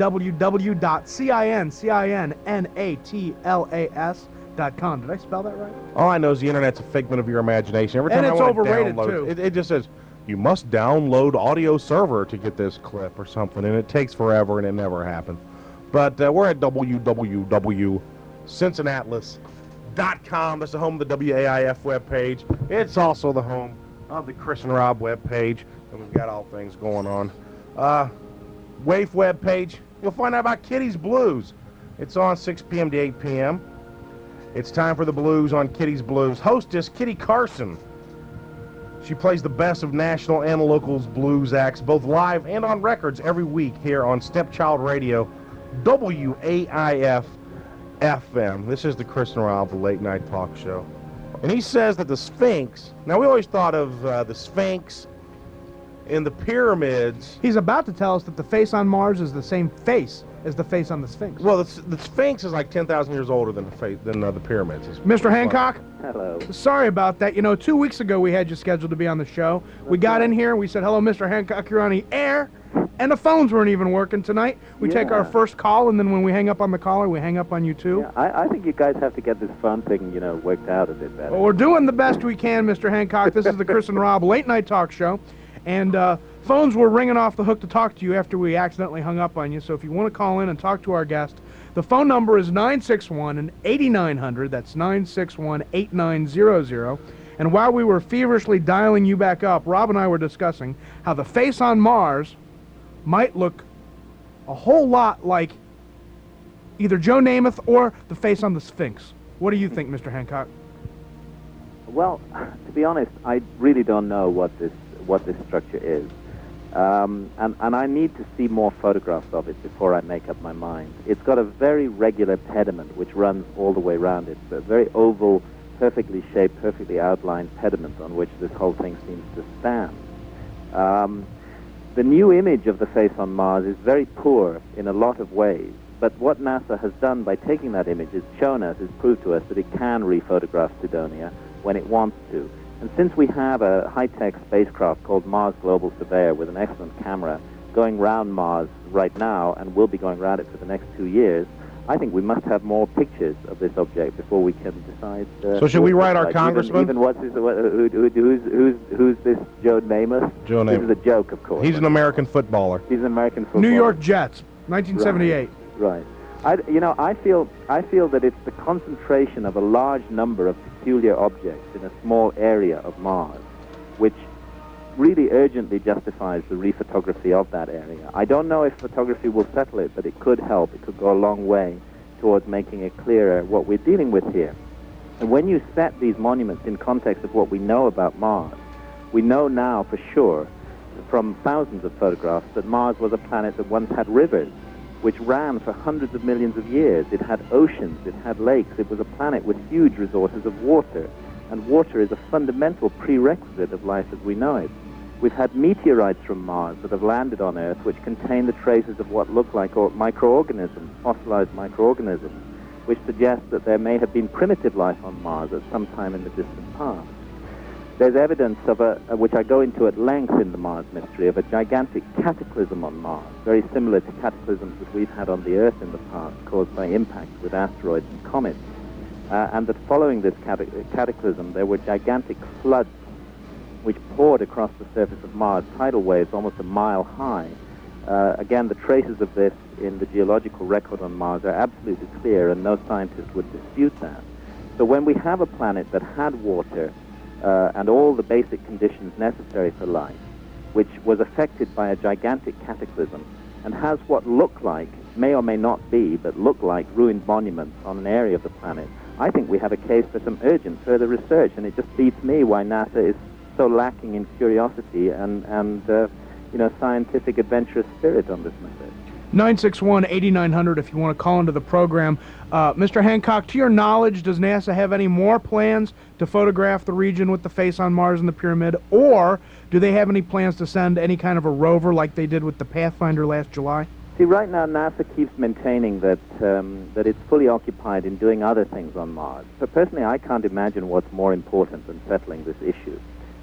www.cincinnatlas.com. Did I spell that right? All I know is the internet's a figment of your imagination. Every time And it's I want to overrated, download, too. it just says, you must download audio server to get this clip or something, and it takes forever, and it never happens. But we're at www.cincinnatlas.com. That's the home of the WAIF webpage. It's also the home of the Chris and Rob webpage, and we've got all things going on. WAIF webpage, you'll find out about Kitty's Blues. It's on 6 p.m. to 8 p.m. It's time for the blues on Kitty's Blues. Hostess Kitty Carson. She plays the best of national and locals blues acts, both live and on records, every week here on Stepchild Radio, WAIF FM. This is the Chris and Rob Late Night Talk Show. And he says that the Sphinx, now we always thought of the Sphinx in the pyramids. He's about to tell us that the face on Mars is the same face as the face on the Sphinx. Well, the Sphinx is like 10,000 years older than the pyramids. Mr. Hancock? Hello. Sorry about that. You know, 2 weeks ago we had you scheduled to be on the show. We got in here and we said, hello, Mr. Hancock, you're on the air. And the phones weren't even working tonight. We take our first call, and then when we hang up on the caller, we hang up on you too. Yeah, I think you guys have to get this phone thing, worked out a bit better. Well, we're doing the best we can, Mr. Hancock. This is the Chris and Rob Late Night Talk Show. And phones were ringing off the hook to talk to you after we accidentally hung up on you. So if you want to call in and talk to our guest, the phone number is 961-8900. That's 961-8900. And while we were feverishly dialing you back up, Rob and I were discussing how the face on Mars might look a whole lot like either Joe Namath or the face on the Sphinx. What do you think, Mr. Hancock? Well, to be honest, I really don't know what this structure is. And I need to see more photographs of it before I make up my mind. It's got a very regular pediment which runs all the way around it. It's a very oval perfectly shaped, perfectly outlined pediment on which this whole thing seems to stand. The new image of the face on Mars is very poor in a lot of ways, but what NASA has done by taking that image is shown us, is proved to us that it can rephotograph Cydonia when it wants to. And since we have a high-tech spacecraft called Mars Global Surveyor with an excellent camera going round Mars right now and will be going around it for the next 2 years, I think we must have more pictures of this object before we can decide. So should we write our congressman? Even who's this Joe Namath? Joe Namath. This is a joke, of course. He's an American footballer. He's an American footballer. New York Jets, 1978. Right. I feel that it's the concentration of a large number of peculiar objects in a small area of Mars, which really urgently justifies the rephotography of that area. I don't know if photography will settle it, but it could help. It could go a long way towards making it clearer what we're dealing with here. And when you set these monuments in context of what we know about Mars, we know now for sure from thousands of photographs that Mars was a planet that once had rivers, which ran for hundreds of millions of years. It had oceans, it had lakes. It was a planet with huge resources of water, and water is a fundamental prerequisite of life as we know it. We've had meteorites from Mars that have landed on Earth which contain the traces of what look like microorganisms, fossilized microorganisms, which suggest that there may have been primitive life on Mars at some time in the distant past. There's evidence of which I go into at length in the Mars Mystery, of a gigantic cataclysm on Mars, very similar to cataclysms that we've had on the Earth in the past, caused by impacts with asteroids and comets. And that following this cataclysm, there were gigantic floods which poured across the surface of Mars, tidal waves almost a mile high. Again, the traces of this in the geological record on Mars are absolutely clear, and no scientist would dispute that. So when we have a planet that had water and all the basic conditions necessary for life, which was affected by a gigantic cataclysm, and has what look like, may or may not be, but look like ruined monuments on an area of the planet, I think we have a case for some urgent further research, and it just beats me why NASA is so lacking in curiosity and scientific adventurous spirit on this matter. 961-8900 if you want to call into the program. Mr. Hancock, to your knowledge, does NASA have any more plans to photograph the region with the face on Mars and the pyramid, or do they have any plans to send any kind of a rover like they did with the Pathfinder last July? See, right now NASA keeps maintaining that it's fully occupied in doing other things on Mars. But personally, I can't imagine what's more important than settling this issue.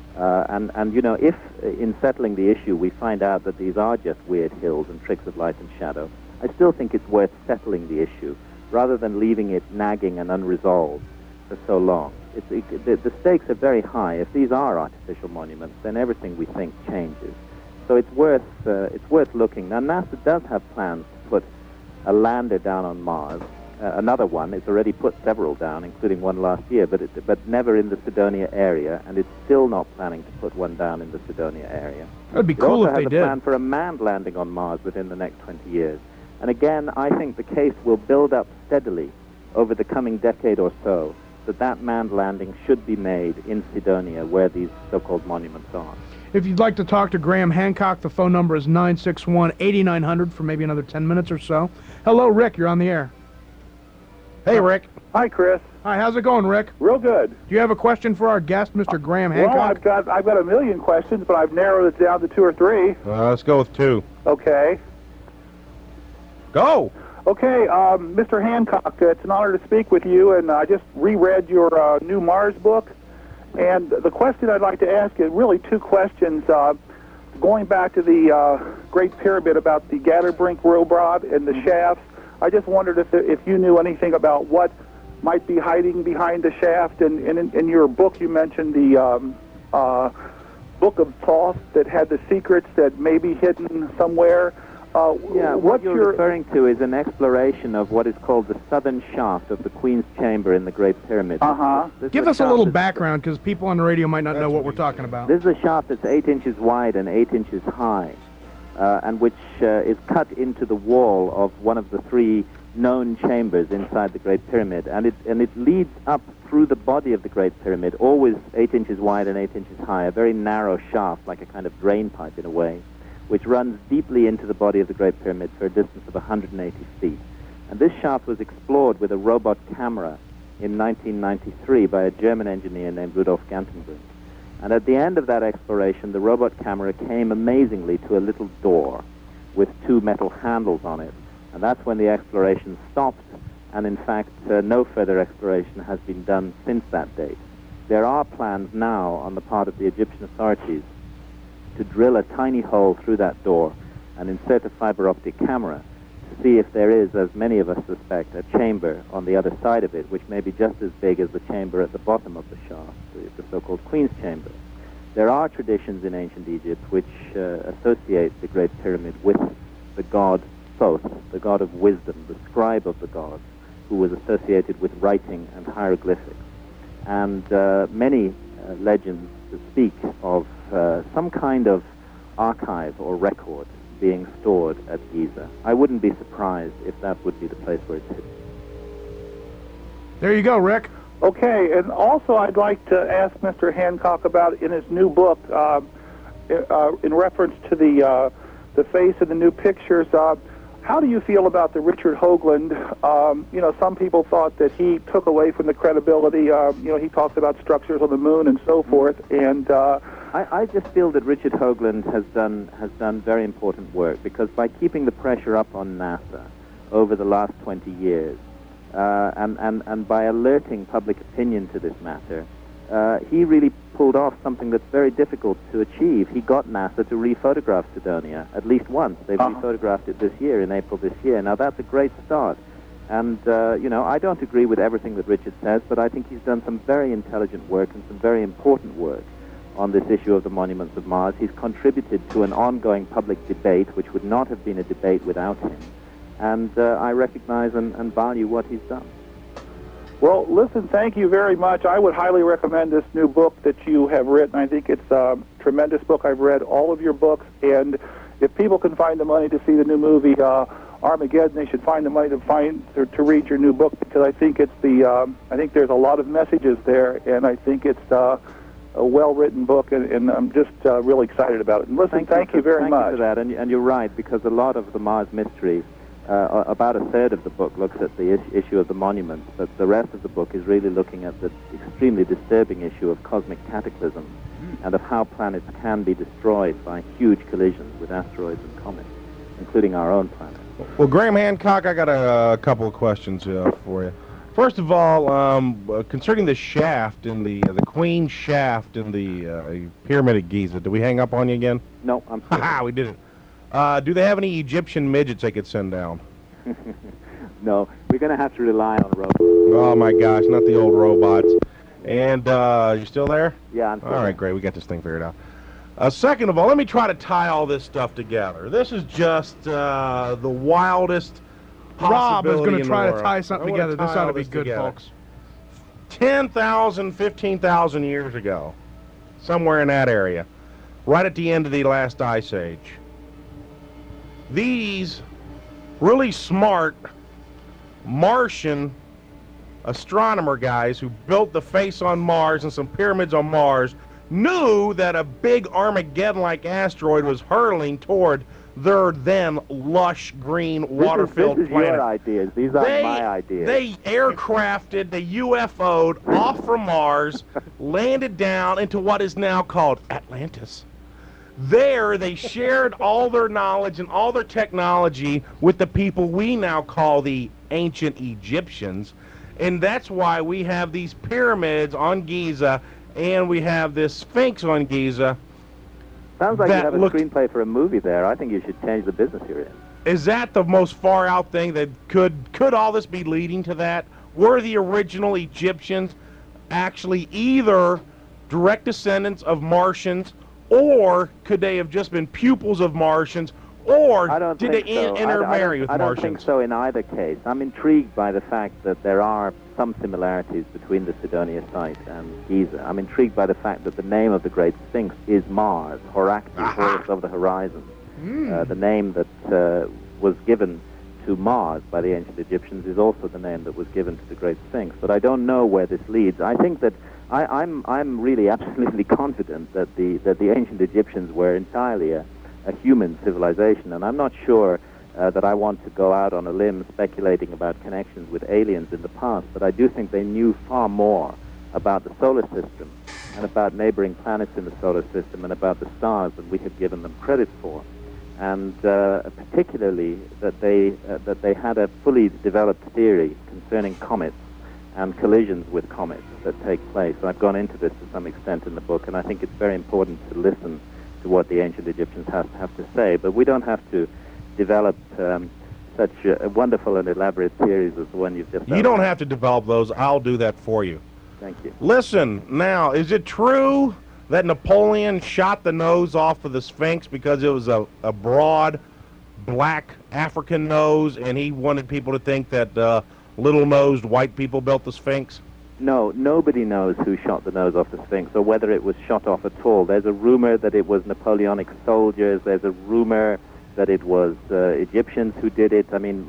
If in settling the issue we find out that these are just weird hills and tricks of light and shadow, I still think it's worth settling the issue rather than leaving it nagging and unresolved for so long. The stakes are very high. If these are artificial monuments, then everything we think changes. So it's worth looking. Now, NASA does have plans to put a lander down on Mars. Another one. It's already put several down, including one last year, but never in the Cydonia area, and it's still not planning to put one down in the Cydonia area. That'd be cool if they did. It also has a plan for a manned landing on Mars within the next 20 years. And again, I think the case will build up steadily over the coming decade or so that manned landing should be made in Cydonia, where these so-called monuments are. If you'd like to talk to Graham Hancock, the phone number is 961-8900 for maybe another 10 minutes or so. Hello, Rick. You're on the air. Hey, Rick. Hi, Chris. Hi, how's it going, Rick? Real good. Do you have a question for our guest, Mr. Graham Hancock? Well, I've got a million questions, but I've narrowed it down to 2 or 3. Let's go with 2. Okay. Go! Okay, Mr. Hancock, it's an honor to speak with you, and I just reread your new Mars book, and the question I'd like to ask is really 2 questions. Going back to the Great Pyramid about the Gatterbrink Robot and the shafts, I just wondered if you knew anything about what might be hiding behind the shaft. And in your book, you mentioned the Book of Thoth that had the secrets that may be hidden somewhere. What you're referring to is an exploration of what is called the southern shaft of the Queen's Chamber in the Great Pyramid. Give us a little background, because people on the radio might not know what we're talking about. This is a shaft that's 8 inches wide and 8 inches high, and which is cut into the wall of one of the 3 known chambers inside the Great Pyramid, and it leads up through the body of the Great Pyramid, always 8 inches wide and 8 inches high, a very narrow shaft, like a kind of drain pipe in a way, which runs deeply into the body of the Great Pyramid for a distance of 180 feet. And this shaft was explored with a robot camera in 1993 by a German engineer named Rudolf Gantenbrink. And at the end of that exploration, the robot camera came amazingly to a little door with two metal handles on it. And that's when the exploration stopped, and in fact, no further exploration has been done since that date. There are plans now on the part of the Egyptian authorities to drill a tiny hole through that door and insert a fiber optic camera to see if there is, as many of us suspect, a chamber on the other side of it, which may be just as big as the chamber at the bottom of the shaft, the so-called Queen's Chamber. There are traditions in ancient Egypt which associate the Great Pyramid with the god Thoth, the god of wisdom, the scribe of the gods, who was associated with writing and hieroglyphics. And many legends speak of some kind of archive or record being stored at Giza. I wouldn't be surprised if that would be the place where it's hidden. There you go, Rick. Okay, and also I'd like to ask Mr. Hancock about, in his new book, in reference to the face and the new pictures, how do you feel about the Richard Hoagland? Some people thought that he took away from the credibility. He talks about structures on the moon and so forth. And I just feel that Richard Hoagland has done very important work, because by keeping the pressure up on NASA over the last 20 years, and by alerting public opinion to this matter, he really pulled off something that's very difficult to achieve. He got NASA to rephotograph Cydonia at least once. They've rephotographed it this year, in April this year. Now, that's a great start. And, I don't agree with everything that Richard says, but I think he's done some very intelligent work and some very important work on this issue of the monuments of Mars. He's contributed to an ongoing public debate, which would not have been a debate without him. And I recognize and value what he's done. Well, listen, thank you very much. I would highly recommend this new book that you have written. I think it's a tremendous book. I've read all of your books, and if people can find the money to see the new movie Armageddon, they should find the money to read your new book, because I think I think there's a lot of messages there, and I think it's a well-written book, and I'm just really excited about it. And listen, thank you very much. Thank you for that, and you're right, because a lot of the Mars mystery, about a third of the book looks at the issue of the monuments, but the rest of the book is really looking at the extremely disturbing issue of cosmic cataclysm and of how planets can be destroyed by huge collisions with asteroids and comets, including our own planet. Well, Graham Hancock, I got a couple of questions for you. First of all, concerning the shaft in the Queen shaft in the Pyramid of Giza, did we hang up on you again? No, I'm sorry. Ha, we didn't. Do they have any Egyptian midgets they could send down? No, we're going to have to rely on robots. Oh, my gosh, not the old robots. And you still there? Yeah, I'm still there. All right, great. We got this thing figured out. Second of all, let me try to tie all this stuff together. This is just the wildest Rob is possibility going to try in the to world. tie something together. This ought to be good, together. folks. 10,000, 15,000 years ago, somewhere in that area, right at the end of the last ice age, these really smart Martian astronomer guys who built the face on Mars and some pyramids on Mars knew that a big Armageddon-like asteroid was hurtling toward their then lush green water-filled this is planet. Your ideas. These aren't my ideas. They aircrafted, they UFO'd off from Mars, landed down into what is now called Atlantis. There, they shared all their knowledge and all their technology with the people we now call the ancient Egyptians. And that's why we have these pyramids on Giza, and we have this Sphinx on Giza. Sounds like you have a screenplay for a movie there. I think you should change the business you're in. Is that the most far-out thing that could all this be leading to that? Were the original Egyptians actually either direct descendants of Martians, or could they have just been pupils of Martians, or did they intermarry with Martians? I don't think so in either case. I'm intrigued by the fact that there are some similarities between the Cydonia site and Giza. I'm intrigued by the fact that the name of the Great Sphinx is Mars, Horacti, Horus of the Horizon. The name that was given to Mars by the ancient Egyptians is also the name that was given to the Great Sphinx. But I don't know where this leads. I think that I'm really absolutely confident that the ancient Egyptians were entirely a human civilization, and I'm not sure that I want to go out on a limb speculating about connections with aliens in the past, but I do think they knew far more about the solar system and about neighboring planets in the solar system and about the stars than we had given them credit for. And particularly that they had a fully developed theory concerning comets and collisions with comets that take place. I've gone into this to some extent in the book, and I think it's very important to listen to what the ancient Egyptians have to say. But we don't have to develop such wonderful and elaborate theories as the one you've just. You don't have to develop those. I'll do that for you. Thank you. Listen, now, is it true that Napoleon shot the nose off of the Sphinx because it was a broad, black African nose, and he wanted people to think that little-nosed white people built the Sphinx? No, nobody knows who shot the nose off the Sphinx or whether it was shot off at all. There's a rumor that it was Napoleonic soldiers. There's a rumor that it was Egyptians who did it. I mean,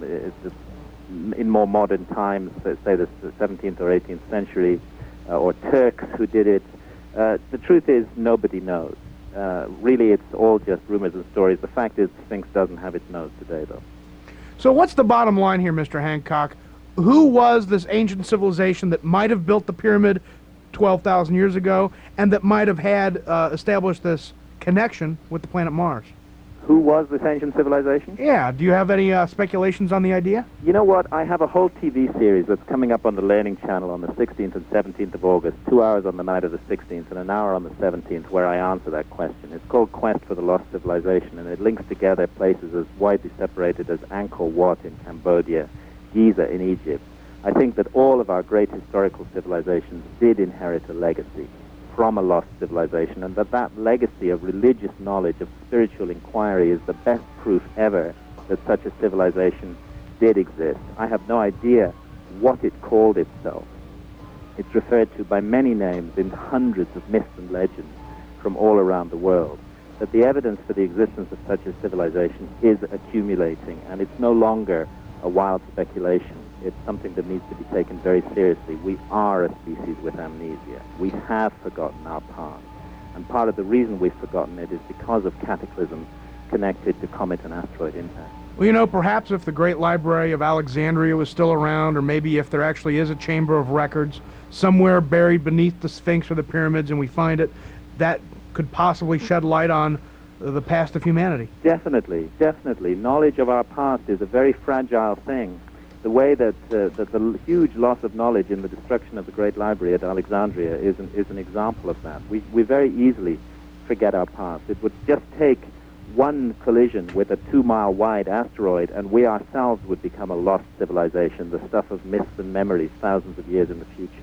in more modern times, say the 17th or 18th century, or Turks who did it. The truth is, nobody knows. Really, it's all just rumors and stories. The fact is, the Sphinx doesn't have its nose today, though. So what's the bottom line here, Mr. Hancock? Who was this ancient civilization that might have built the pyramid 12,000 years ago and that might have had established this connection with the planet Mars? Who was this ancient civilization? Yeah. Do you have any speculations on the idea? You know what? I have a whole TV series that's coming up on the Learning Channel on the 16th and 17th of August, 2 hours on the night of the 16th and an hour on the 17th, where I answer that question. It's called Quest for the Lost Civilization, and it links together places as widely separated as Angkor Wat in Cambodia, Giza in Egypt. I think that all of our great historical civilizations did inherit a legacy from a lost civilization, and that legacy of religious knowledge, of spiritual inquiry, is the best proof ever that such a civilization did exist. I have no idea what it called itself. It's referred to by many names in hundreds of myths and legends from all around the world. That the evidence for the existence of such a civilization is accumulating, and it's no longer a wild speculation. It's something that needs to be taken very seriously. We are a species with amnesia. We have forgotten our past. And part of the reason we've forgotten it is because of cataclysms connected to comet and asteroid impact. Well, you know, perhaps if the Great Library of Alexandria was still around, or maybe if there actually is a chamber of records somewhere buried beneath the Sphinx or the pyramids and we find it, that could possibly shed light on the past of humanity. Definitely, definitely. Knowledge of our past is a very fragile thing. The way that the huge loss of knowledge in the destruction of the Great Library at Alexandria is an example of that. We very easily forget our past. It would just take one collision with a 2-mile wide asteroid and we ourselves would become a lost civilization, the stuff of myths and memories thousands of years in the future.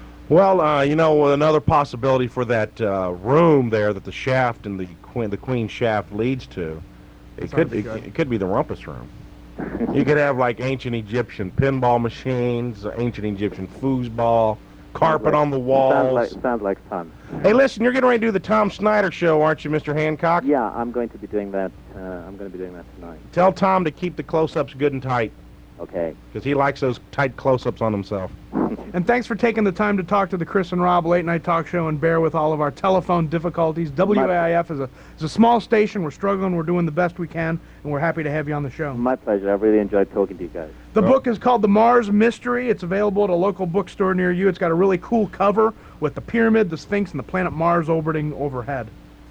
Well, you know, another possibility for that room there that the shaft and the queen shaft leads to, it could be the rumpus room. You could have like ancient Egyptian pinball machines, ancient Egyptian foosball, carpet on the walls. Sounds like fun. Hey, listen, you're getting ready to do the Tom Snyder show, aren't you, Mr. Hancock? Yeah, I'm going to be doing that. I'm going to be doing that tonight. Tell Tom to keep the close-ups good and tight. Okay. Because he likes those tight close-ups on himself. And thanks for taking the time to talk to the Chris and Rob Late Night Talk Show and bear with all of our telephone difficulties. WAIF is a small station. We're struggling. We're doing the best we can, and we're happy to have you on the show. My pleasure. I've really enjoyed talking to you guys. The book is called The Mars Mystery. It's available at a local bookstore near you. It's got a really cool cover with the pyramid, the Sphinx, and the planet Mars orbiting overhead.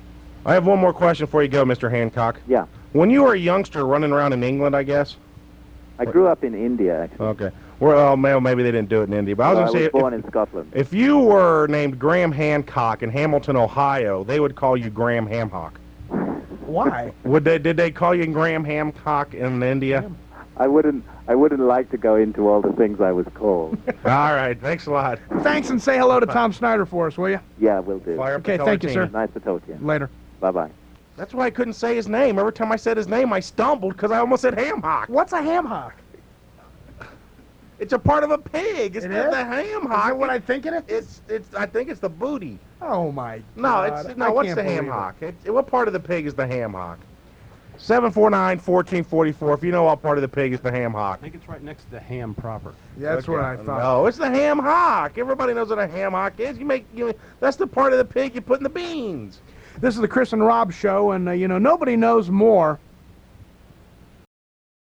I have one more question before you go, Mr. Hancock. Yeah. When you were a youngster running around in England, I guess? I grew up in India, actually. Okay. Well, maybe they didn't do it in India, but I was going to say... born in Scotland. If you were named Graham Hancock in Hamilton, Ohio, they would call you Graham Hamhock. Why? Did they call you Graham Hancock in India? I wouldn't like to go into all the things I was called. All right. Thanks a lot. Thanks, and say hello to Tom Snyder for us, will you? Yeah, will do. Okay, thank you, sir. Nice to talk to you. Later. Bye-bye. That's why I couldn't say his name. Every time I said his name, I stumbled because I almost said ham hock. What's a ham hock? It's a part of a pig. It's It not is? the ham hock. Is it what I think it is? It's. I think it's the booty. Oh, my No, God. I what's can't the ham believe it. hock? What part of the pig is the ham hock? 749-1444. If you know what part of the pig is the ham hock. I think it's right next to the ham proper. Yeah, that's what I thought. No, it's the ham hock. Everybody knows what a ham hock is. That's the part of the pig you put in the beans. This is the Chris and Rob show, and, nobody knows more